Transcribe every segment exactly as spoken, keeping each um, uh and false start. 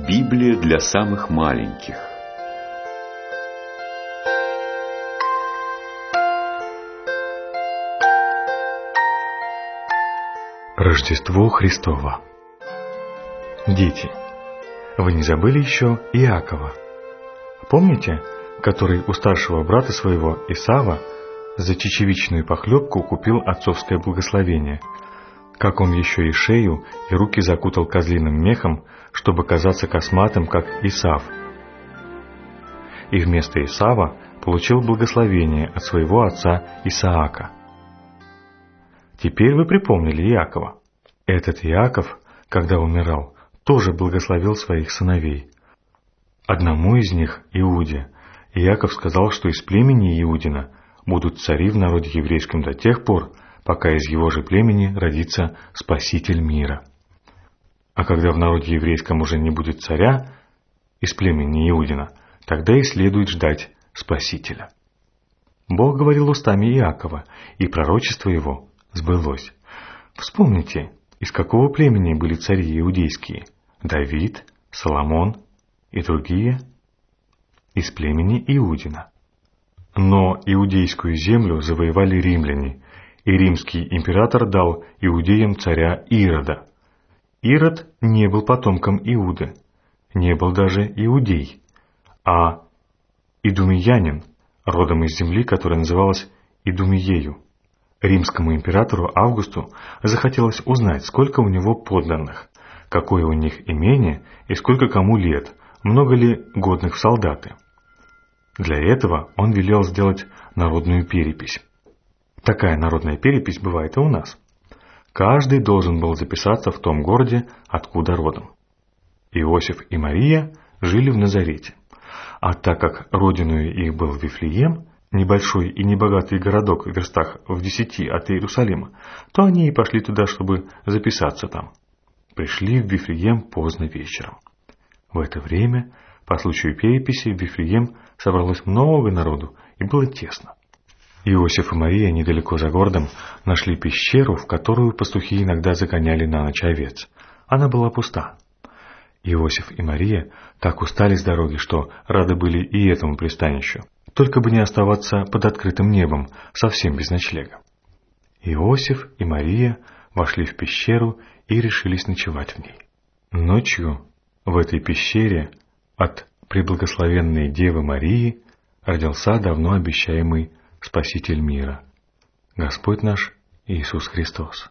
Библия для самых маленьких. Рождество Христово. Дети, вы не забыли еще Иакова? Помните, который у старшего брата своего Исава за чечевичную похлебку купил отцовское благословение, как он еще и шею и руки закутал козлиным мехом, чтобы казаться косматым, как Исав, и вместо Исава получил благословение от своего отца Исаака. Теперь вы припомнили Иакова. Этот Иаков, когда умирал, тоже благословил своих сыновей. Одному из них, Иуде, Иаков сказал, что из племени Иудина будут цари в народе еврейском до тех пор, пока из его же племени родится Спаситель мира. А когда в народе еврейском уже не будет царя из племени Иудина, тогда и следует ждать Спасителя. Бог говорил устами Иакова, и пророчество его сбылось. Вспомните, из какого племени были цари иудейские: Давид, Соломон и другие из племени Иудина. Но иудейскую землю завоевали римляне, и римский император дал иудеям царя Ирода. Ирод не был потомком Иуды, не был даже иудей, а идумеянин, родом из земли, которая называлась Идумеею. Римскому императору Августу захотелось узнать, сколько у него подданных, какое у них имение и сколько кому лет, много ли годных в солдаты. Для этого он велел сделать народную перепись. Такая народная перепись бывает и у нас. Каждый должен был записаться в том городе, откуда родом. Иосиф и Мария жили в Назарете. А так как родиною их был Вифлеем, небольшой и небогатый городок в верстах в десяти от Иерусалима, то они и пошли туда, чтобы записаться там. Пришли в Вифлеем поздно вечером. В это время, по случаю переписи, в Вифлеем собралось много народу, и было тесно. Иосиф и Мария недалеко за городом нашли пещеру, в которую пастухи иногда загоняли на ночь овец. Она была пуста. Иосиф и Мария так устали с дороги, что рады были и этому пристанищу, только бы не оставаться под открытым небом, совсем без ночлега. Иосиф и Мария вошли в пещеру и решились ночевать в ней. Ночью в этой пещере от преблагословенной Девы Марии родился давно обещаемый Спаситель мира, Господь наш Иисус Христос.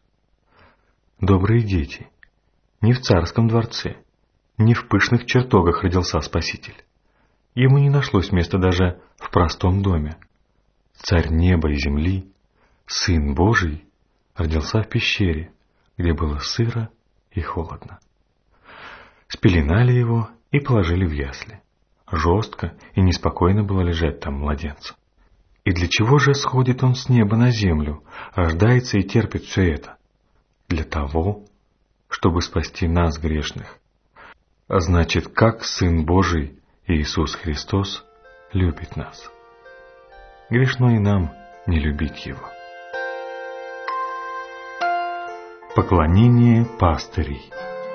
Добрые дети, не в царском дворце, не в пышных чертогах родился Спаситель. Ему не нашлось места даже в простом доме. Царь неба и земли, Сын Божий, родился в пещере, где было сыро и холодно. Спеленали его и положили в ясли. Жестко и неспокойно было лежать там младенцу. И для чего же сходит он с неба на землю, рождается и терпит все это? Для того, чтобы спасти нас, грешных. А значит, как Сын Божий Иисус Христос любит нас. Грешно и нам не любить Его. Поклонение пастырей.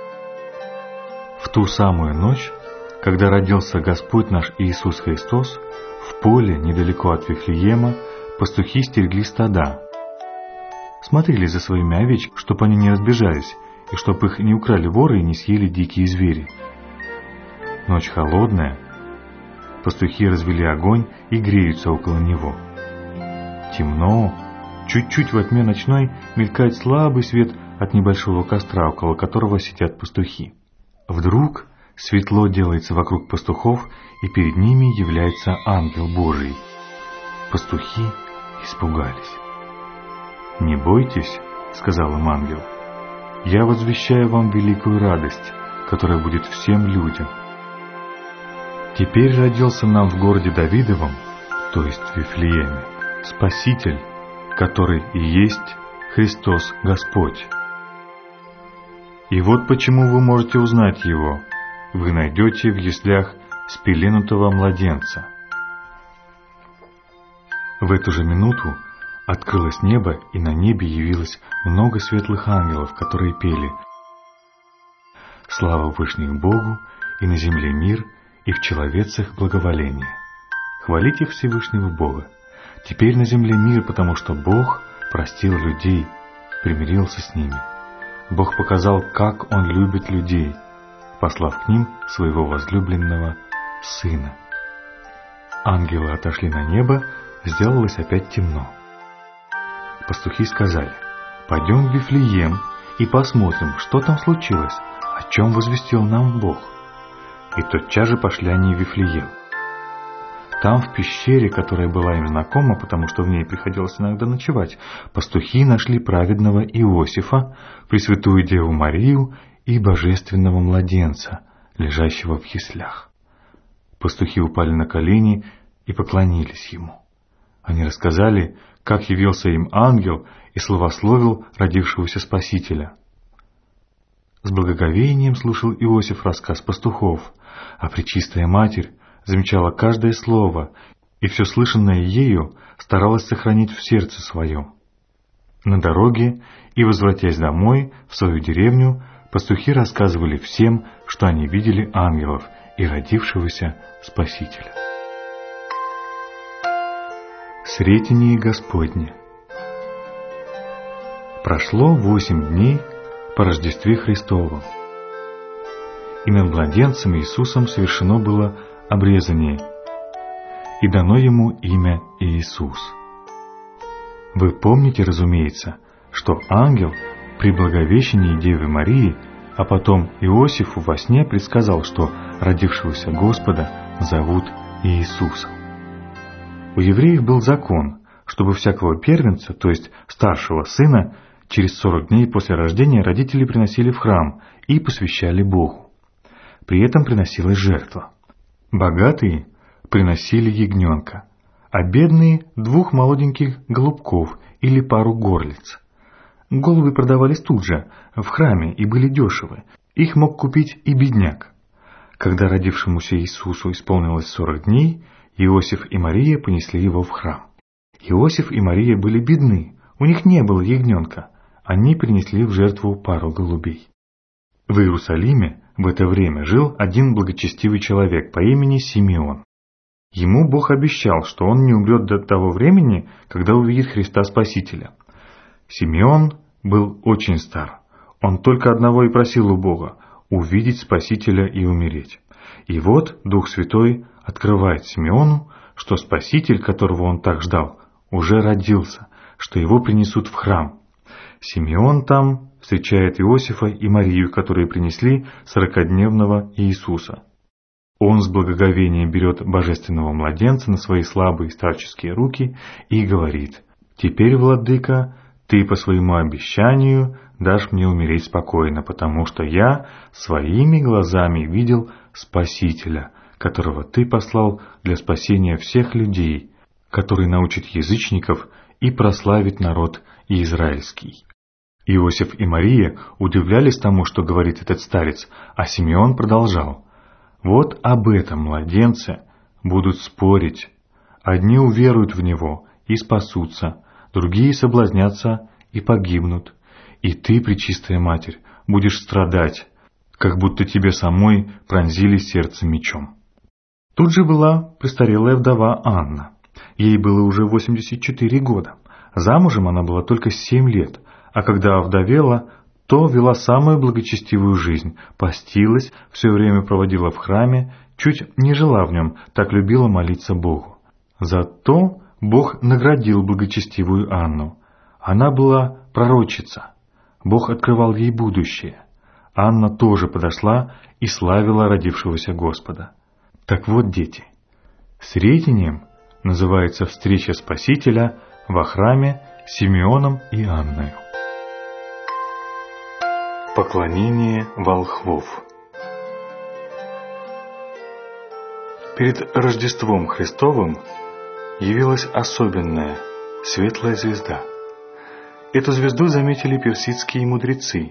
В ту самую ночь, когда родился Господь наш Иисус Христос, в поле, недалеко от Вифлеема, пастухи стерегли стада. Смотрели за своими овечками, чтоб они не разбежались, и чтоб их не украли воры и не съели дикие звери. Ночь холодная, пастухи развели огонь и греются около него. Темно, чуть-чуть во тьме ночной мелькает слабый свет от небольшого костра, около которого сидят пастухи. Вдруг светло делается вокруг пастухов, и перед ними является ангел Божий. Пастухи испугались. «Не бойтесь, — сказал им ангел, — я возвещаю вам великую радость, которая будет всем людям. Теперь родился нам в городе Давидовом, то есть в Вифлееме, Спаситель, который и есть Христос Господь. И вот почему вы можете узнать Его. Вы найдете в яслях спеленутого младенца». В эту же минуту открылось небо, и на небе явилось много светлых ангелов, которые пели: «Слава Вышних Богу, и на земле мир, и в человецах благоволение. Хвалите Всевышнего Бога. Теперь на земле мир, потому что Бог простил людей, примирился с ними. Бог показал, как Он любит людей, послав к ним своего возлюбленного Сына. Ангелы отошли на небо, сделалось опять темно. Пастухи сказали: «Пойдем в Вифлеем и посмотрим, что там случилось, о чем возвестил нам Бог». И тотчас же пошли они в Вифлеем. Там, в пещере, которая была им знакома, потому что в ней приходилось иногда ночевать, пастухи нашли праведного Иосифа, Пресвятую Деву Марию и божественного младенца, лежащего в яслях. Пастухи упали на колени и поклонились ему. Они рассказали, как явился им ангел и славословил родившегося Спасителя. С благоговением слушал Иосиф рассказ пастухов, а Пречистая Матерь замечала каждое слово и все слышанное ею старалась сохранить в сердце своем. На дороге и возвратясь домой в свою деревню, пастухи рассказывали всем, что они видели ангелов и родившегося Спасителя. Сретение Господне. Прошло восемь дней по Рождестве Христову, и над младенцем Иисусом совершено было обрезание, и дано ему имя Иисус. Вы помните, разумеется, что ангел при Благовещении Девы Марии, а потом Иосифу во сне предсказал, что родившегося Господа зовут Иисусом. У евреев был закон, чтобы всякого первенца, то есть старшего сына, через сорок дней после рождения родители приносили в храм и посвящали Богу. При этом приносилась жертва. Богатые приносили ягненка, а бедные — двух молоденьких голубков или пару горлиц. Голуби продавались тут же, в храме, и были дешевы. Их мог купить и бедняк. Когда родившемуся Иисусу исполнилось сорок дней, Иосиф и Мария понесли его в храм. Иосиф и Мария были бедны, у них не было ягненка, они принесли в жертву пару голубей. В Иерусалиме в это время жил один благочестивый человек по имени Симеон. Ему Бог обещал, что он не умрет до того времени, когда увидит Христа Спасителя. Симеон был очень стар, он только одного и просил у Бога — увидеть Спасителя и умереть. И вот Дух Святой открывает Симеону, что Спаситель, которого он так ждал, уже родился, что его принесут в храм. Симеон там встречает Иосифа и Марию, которые принесли сорокадневного Иисуса. Он с благоговением берет божественного младенца на свои слабые старческие руки и говорит: «Теперь, Владыка, ты по своему обещанию дашь мне умереть спокойно, потому что я своими глазами видел Спасителя, которого ты послал для спасения всех людей, который научит язычников и прославит народ израильский». Иосиф и Мария удивлялись тому, что говорит этот старец, а Симеон продолжал: «Вот об этом младенце будут спорить. Одни уверуют в него и спасутся, другие соблазнятся и погибнут. И ты, Пречистая Матерь, будешь страдать, как будто тебе самой пронзили сердце мечом». Тут же была престарелая вдова Анна. Ей было уже восемьдесят четыре года. Замужем она была только семь лет, а когда овдовела, то вела самую благочестивую жизнь, постилась, все время проводила в храме, чуть не жила в нем, так любила молиться Богу. Зато Бог наградил благочестивую Анну. Она была пророчица. Бог открывал ей будущее. Анна тоже подошла и славила родившегося Господа. Так вот, дети, сретением называется встреча Спасителя во храме с Симеоном и Анною. Поклонение волхвов. Перед Рождеством Христовым явилась особенная светлая звезда. Эту звезду заметили персидские мудрецы.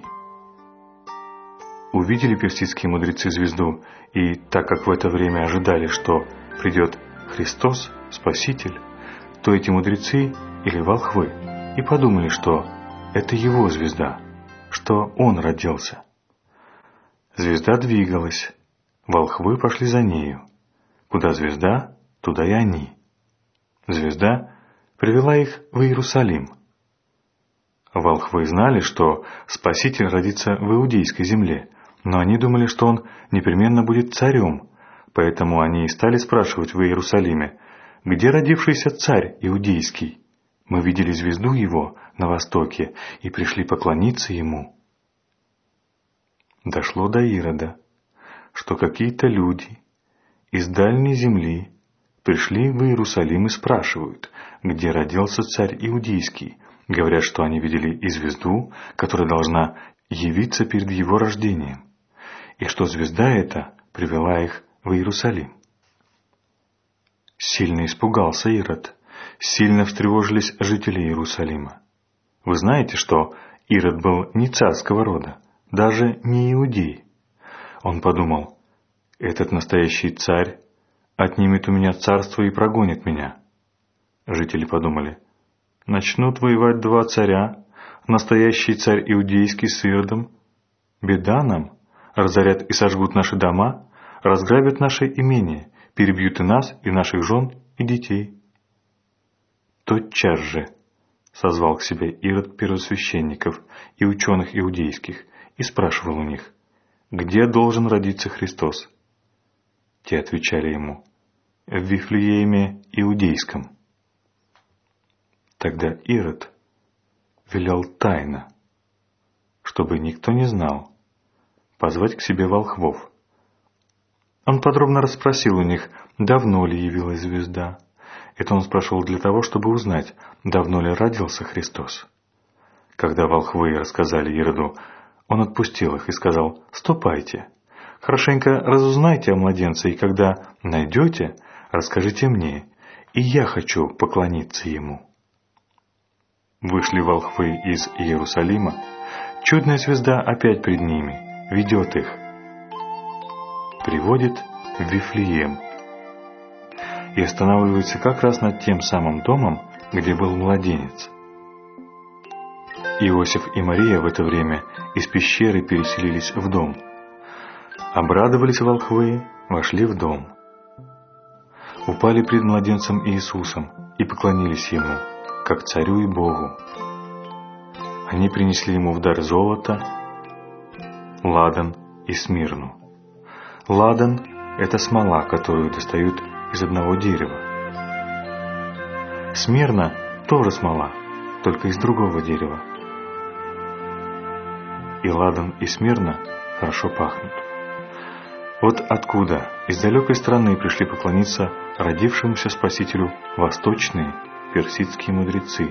Увидели персидские мудрецы звезду, и так как в это время ожидали, что придет Христос, Спаситель, то эти мудрецы или волхвы и подумали, что это его звезда, что он родился. Звезда двигалась, Волхвы пошли за нею. Куда звезда, туда и они. Звезда привела их в Иерусалим. Волхвы знали, что Спаситель родится в иудейской земле, но они думали, что он непременно будет царем, поэтому они и стали спрашивать в Иерусалиме: «Где родившийся царь иудейский? Мы видели звезду его на востоке и пришли поклониться ему». Дошло до Ирода, что какие-то люди из дальней земли пришли в Иерусалим и спрашивают, где родился царь иудейский. Говорят, что они видели и звезду, которая должна явиться перед его рождением, и что звезда эта привела их в Иерусалим. Сильно испугался Ирод, сильно встревожились жители Иерусалима. Вы знаете, что Ирод был не царского рода, даже не иудей. Он подумал: этот настоящий царь отнимет у меня царство и прогонит меня. Жители подумали: начнут воевать два царя, настоящий царь иудейский с Иродом. Беда нам, разорят и сожгут наши дома, разграбят наши имения, перебьют и нас, и наших жен, и детей. Тотчас же созвал к себе Ирод первосвященников и ученых иудейских и спрашивал у них: где должен родиться Христос? Те отвечали ему: в Вифлееме Иудейском. Тогда Ирод велел тайно, чтобы никто не знал, позвать к себе волхвов. Он подробно расспросил у них, давно ли явилась звезда. Это он спрашивал для того, чтобы узнать, давно ли родился Христос. Когда волхвы рассказали Ироду, он отпустил их и сказал: «Ступайте, хорошенько разузнайте о младенце, и когда найдете, расскажите мне, и я хочу поклониться ему». Вышли волхвы из Иерусалима, чудная звезда опять пред ними, ведет их, приводит в Вифлеем и останавливается как раз над тем самым домом, где был младенец. Иосиф и Мария в это время из пещеры переселились в дом. Обрадовались волхвы, вошли в дом, упали пред младенцем Иисусом и поклонились ему, как царю и Богу. Они принесли ему в дар золото, ладан и смирну. Ладан — это смола, которую достают из одного дерева. Смирна — тоже смола, только из другого дерева. И ладан, и смирна хорошо пахнут. Вот откуда из далекой страны пришли поклониться родившемуся Спасителю восточные персидские мудрецы.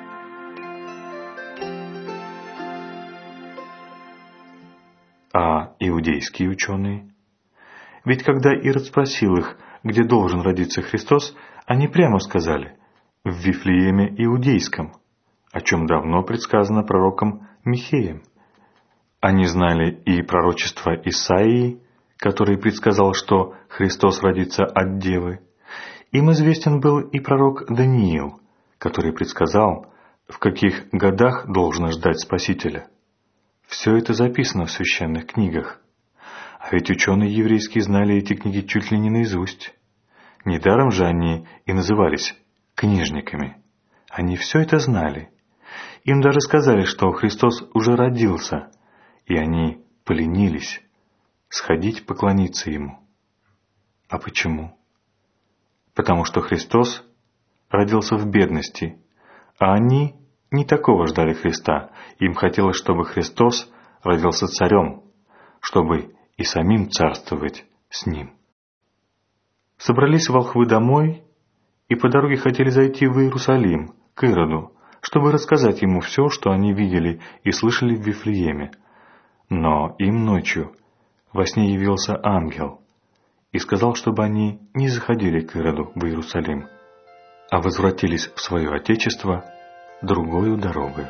А иудейские ученые? Ведь когда Ирод спросил их, где должен родиться Христос, они прямо сказали: в Вифлееме Иудейском, о чем давно предсказано пророком Михеем. Они знали и пророчество Исаии, который предсказал, что Христос родится от Девы. Им известен был и пророк Даниил, который предсказал, в каких годах должно ждать Спасителя. Все это записано в священных книгах. А ведь ученые еврейские знали эти книги чуть ли не наизусть. Недаром же они и назывались книжниками. Они все это знали. Им даже сказали, что Христос уже родился, и они поленились сходить поклониться Ему. А почему? Потому что Христос родился в бедности, а они не такого ждали Христа. Им хотелось, чтобы Христос родился царем, чтобы и самим царствовать с Ним. Собрались волхвы домой и по дороге хотели зайти в Иерусалим, к Ироду, чтобы рассказать ему все, что они видели и слышали в Вифлееме. Но им ночью во сне явился ангел и сказал, чтобы они не заходили к Ироду в Иерусалим, а возвратились в свое отечество другою дорогою.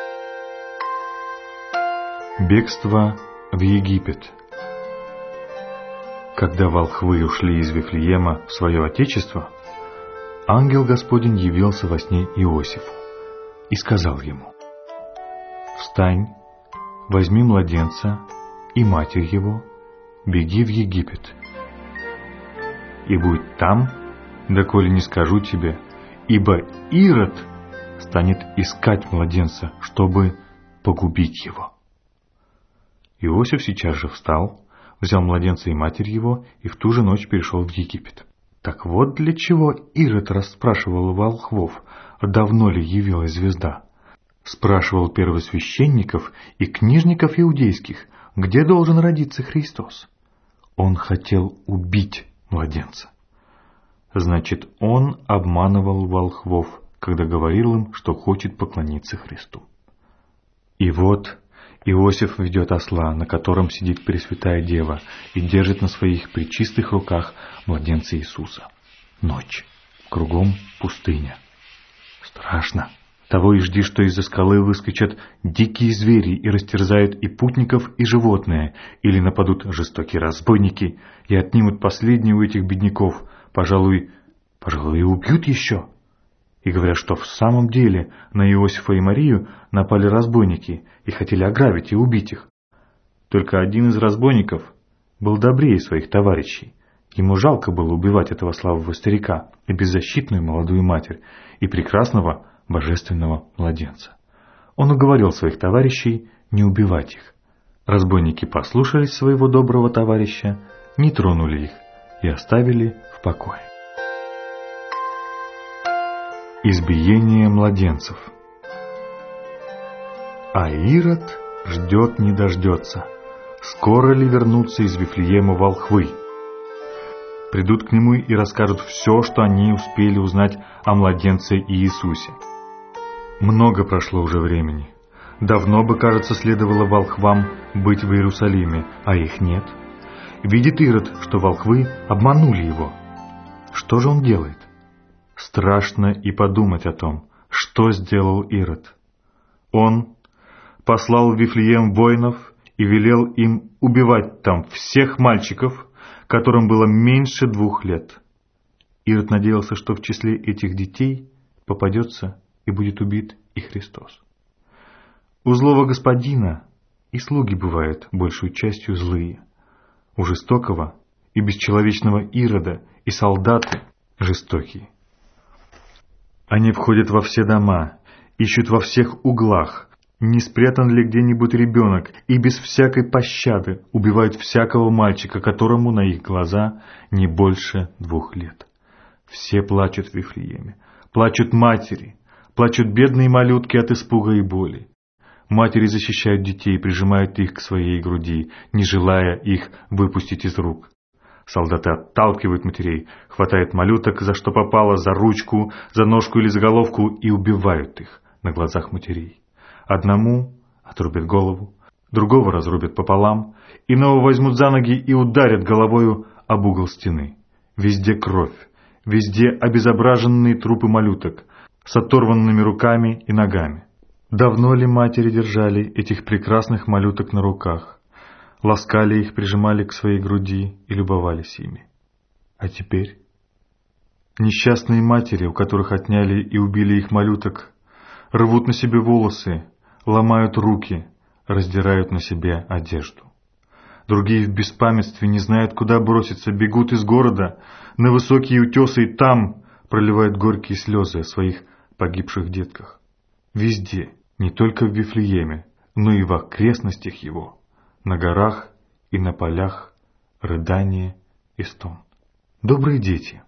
Бегство в Египет. Когда волхвы ушли из Вифлеема в свое отечество, ангел Господень явился во сне Иосифу и сказал ему: «Встань, возьми младенца и матерь его, беги в Египет, и будь там, доколе не скажу тебе, ибо Ирод станет искать младенца, чтобы погубить его». Иосиф сейчас же встал, взял младенца и матерь его, и в ту же ночь перешел в Египет. Так вот для чего Ирод расспрашивал волхвов, давно ли явилась звезда. Спрашивал первосвященников и книжников иудейских, где должен родиться Христос. Он хотел убить младенца. Значит, он обманывал волхвов, когда говорил им, что хочет поклониться Христу. И вот Иосиф ведет осла, на котором сидит Пресвятая Дева, и держит на своих пречистых руках младенца Иисуса. Ночь. Кругом пустыня. Страшно. Того и жди, что из-за скалы выскочат дикие звери и растерзают и путников, и животные, или нападут жестокие разбойники и отнимут последние у этих бедняков, пожалуй, пожалуй, и убьют еще. И говорят, что в самом деле на Иосифа и Марию напали разбойники и хотели ограбить и убить их. Только один из разбойников был добрее своих товарищей. Ему жалко было убивать этого славного старика и беззащитную молодую матерь и прекрасного божественного младенца. Он уговорил своих товарищей не убивать их. Разбойники послушались своего доброго товарища, не тронули их и оставили в покое. Избиение младенцев. А Ирод ждет не дождется, скоро ли вернутся из Вифлеема волхвы. Придут к нему и расскажут все, что они успели узнать о младенце Иисусе. Много прошло уже времени. Давно бы, кажется, следовало волхвам быть в Иерусалиме, а их нет. Видит Ирод, что волхвы обманули его. Что же он делает? Страшно и подумать о том, что сделал Ирод. Он послал в Вифлеем воинов и велел им убивать там всех мальчиков, которым было меньше двух лет. Ирод надеялся, что в числе этих детей попадется и будет убит и Христос. У злого господина и слуги бывают большую частью злые. У жестокого и бесчеловечного Ирода и солдаты жестокие. Они входят во все дома, ищут во всех углах, не спрятан ли где-нибудь ребенок, и без всякой пощады убивают всякого мальчика, которому на их глаза не больше двух лет. Все плачут в Вифлееме, плачут матери, плачут бедные малютки от испуга и боли. Матери защищают детей, прижимают их к своей груди, не желая их выпустить из рук. Солдаты отталкивают матерей, хватают малюток за что попало, за ручку, за ножку или за головку и убивают их на глазах матерей. Одному отрубят голову, другого разрубят пополам, иного возьмут за ноги и ударят головою об угол стены. Везде кровь, везде обезображенные трупы малюток с оторванными руками и ногами. Давно ли матери держали этих прекрасных малюток на руках? Ласкали их, прижимали к своей груди и любовались ими. А теперь несчастные матери, у которых отняли и убили их малюток, рвут на себе волосы, ломают руки, раздирают на себе одежду. Другие в беспамятстве не знают, куда броситься, бегут из города на высокие утесы и там проливают горькие слезы о своих погибших детках. Везде, не только в Вифлееме, но и в окрестностях его, на горах и на полях, рыдание и стон. Добрые дети,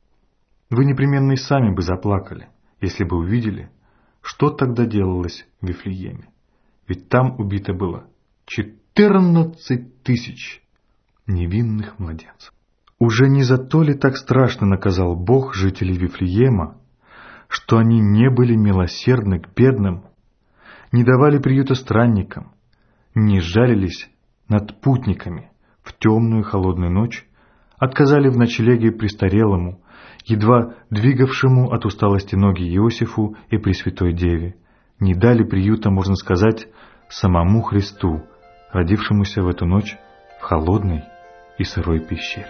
вы непременно и сами бы заплакали, если бы увидели, что тогда делалось в Вифлееме. Ведь там убито было четырнадцать тысяч невинных младенцев. Уже не за то ли так страшно наказал Бог жителей Вифлеема, что они не были милосердны к бедным, не давали приюта странникам, не жалились над путниками в темную холодную ночь, отказали в ночлеге престарелому, едва двигавшему от усталости ноги Иосифу и Пресвятой Деве, не дали приюта, можно сказать, самому Христу, родившемуся в эту ночь в холодной и сырой пещере.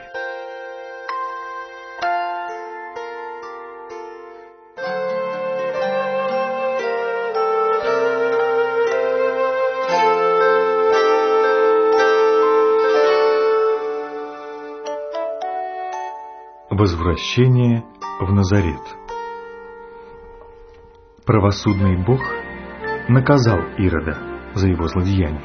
Возвращение в Назарет. Правосудный Бог наказал Ирода за его злодеяние.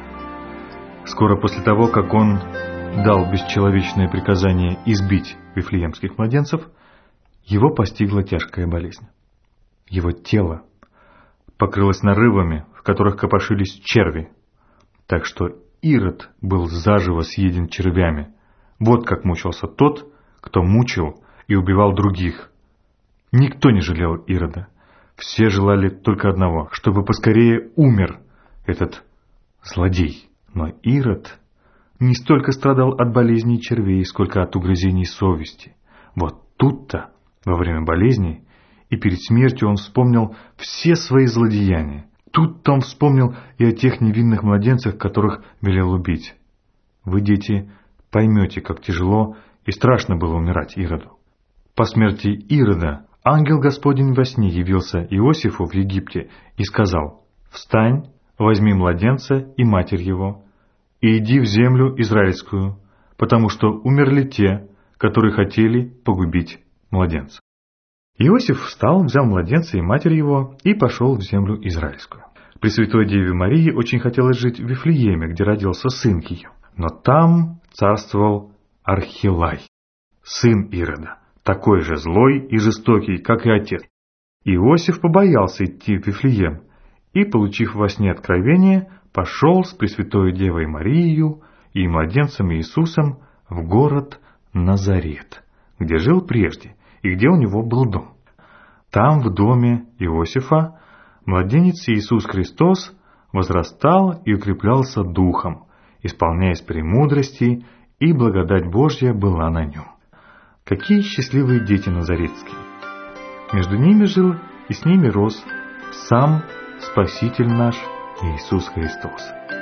Скоро после того, как он дал бесчеловечное приказание избить вифлеемских младенцев, его постигла тяжкая болезнь. Его тело покрылось нарывами, в которых копошились черви, так что Ирод был заживо съеден червями. Вот как мучился тот, кто мучил и убивал других. Никто не жалел Ирода. Все желали только одного, чтобы поскорее умер этот злодей. Но Ирод не столько страдал от болезней червей, сколько от угрызений совести. Вот тут-то, во время болезни и перед смертью, он вспомнил все свои злодеяния. Тут-то он вспомнил и о тех невинных младенцах, которых велел убить. Вы, дети, поймете, как тяжело и страшно было умирать Ироду. По смерти Ирода ангел Господень во сне явился Иосифу в Египте и сказал: «Встань, возьми младенца и матерь его, и иди в землю израильскую, потому что умерли те, которые хотели погубить младенца». Иосиф встал, взял младенца и матерь его и пошел в землю израильскую. Пресвятой Деве Марии очень хотелось жить в Вифлееме, где родился сын ее. Но там царствовал Архилай, сын Ирода, такой же злой и жестокий, как и отец. Иосиф побоялся идти в Вифлеем и, получив во сне откровение, пошел с Пресвятой Девой Марией и младенцем Иисусом в город Назарет, где жил прежде и где у него был дом. Там, в доме Иосифа, младенец Иисус Христос возрастал и укреплялся духом, исполняясь премудрости, и благодать Божья была на нем. Какие счастливые дети назаретские! Между ними жил и с ними рос сам Спаситель наш Иисус Христос.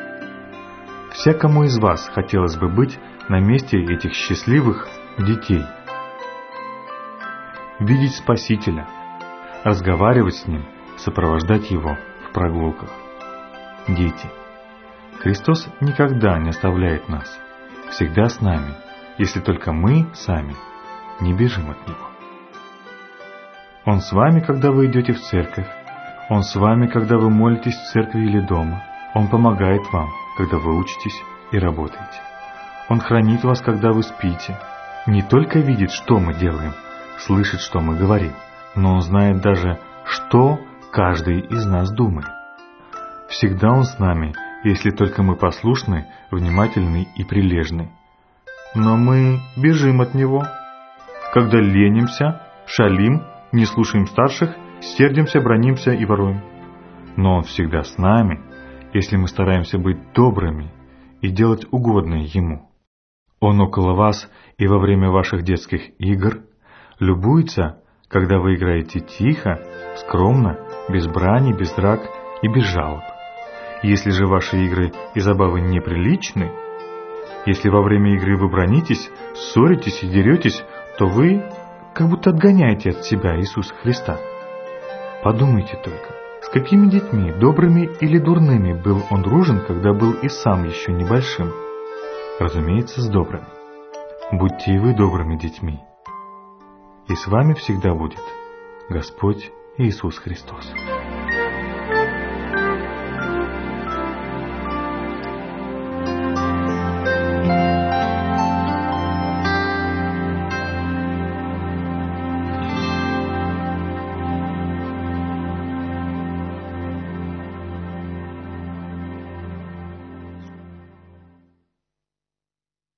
Всякому из вас хотелось бы быть на месте этих счастливых детей. Видеть Спасителя, разговаривать с Ним, сопровождать Его в прогулках. Дети, Христос никогда не оставляет нас, всегда с нами, если только мы сами не бежим от Него. Он с вами, когда вы идете в церковь, Он с вами, когда вы молитесь в церкви или дома, Он помогает вам, когда вы учитесь и работаете. Он хранит вас, когда вы спите, не только видит, что мы делаем, слышит, что мы говорим, но Он знает даже, что каждый из нас думает. Всегда Он с нами, если только мы послушны, внимательны и прилежны. Но мы бежим от Него, когда ленимся, шалим, не слушаем старших, сердимся, бранимся и воруем. Но Он всегда с нами, если мы стараемся быть добрыми и делать угодное Ему. Он около вас и во время ваших детских игр, любуется, когда вы играете тихо, скромно, без брани, без драк и без жалоб. Если же ваши игры и забавы неприличны, если во время игры вы бранитесь, ссоритесь и деретесь, то вы как будто отгоняете от себя Иисуса Христа. Подумайте только, с какими детьми, добрыми или дурными, был Он дружен, когда был и сам еще небольшим? Разумеется, с добрыми. Будьте и вы добрыми детьми. И с вами всегда будет Господь Иисус Христос.